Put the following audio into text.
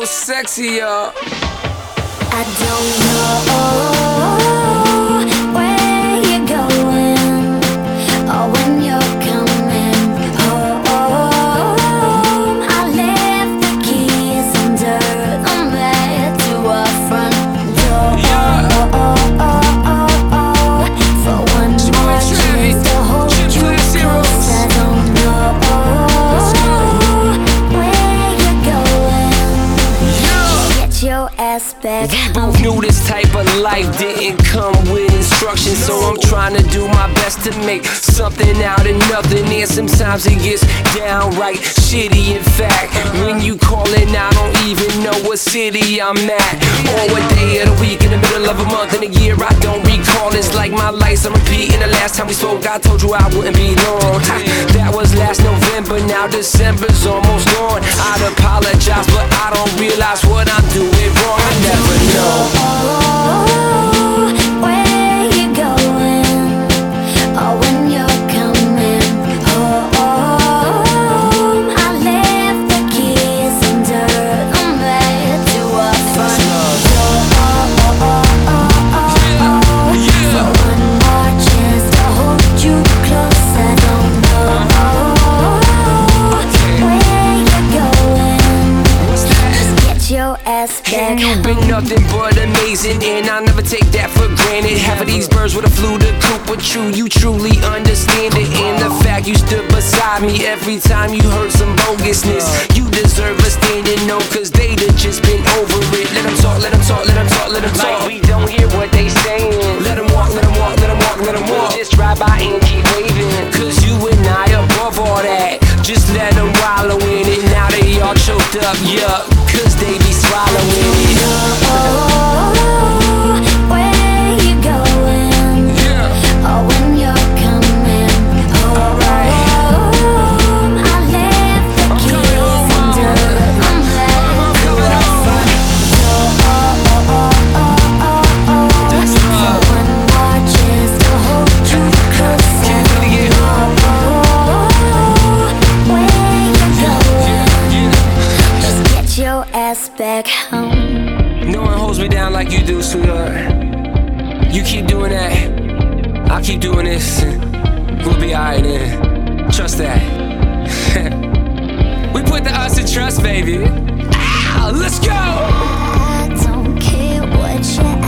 so sexy, y'all. I don't know where you're going or when you're coming home. I left the keys under the mat to our front door. For one more chance to hold you close. I don't know where you're going. Get your ass back. We both knew this type of life didn't come with instructions, so I'm trying to do my best to make something out of nothing. And sometimes it gets downright shitty. In fact, when you callin', I don't even know what city I'm at or what day of the week, in the middle of a month, in a year I don't recall. It's like my life's on repeat. And the last time we spoke, I told you I wouldn't be long. That was last November, now December's almost gone. I'd apologize, but I don't realize what I'm doing wrong. I never know where you're going or when you're coming home. I left the keys under the mat to our front door. For one more chance to hold you close. I don't know where you're going. Just get your ass back. You've been nothing but amazing, and I'll never take that for granted. Half of these birds would have flew the coop, but you truly understand it. And the fact you stood beside me every time you heard some bogusness, you deserve a standing no, cause they'd have just been over it. Let them talk, let them talk, let them talk, let them talk. Like we don't hear what they saying. Let them walk, let them walk, let them walk, let them walk. Just drive by and keep waving, cause you and I above all that. Just let them wallow in it. Now they all choked up, yuck, cause they be swallowing it. Where you going? Or when you're coming home. I left the keys under the mat to our front door. For one more chance to hold you close. I don't know where you're going. Just get your ass back home. No one holds me down like you do, sweetheart. You keep doing that, I'll keep doing this. We'll be alright then. Trust that. We put the us in trust, baby. Ow, let's go! I don't care what you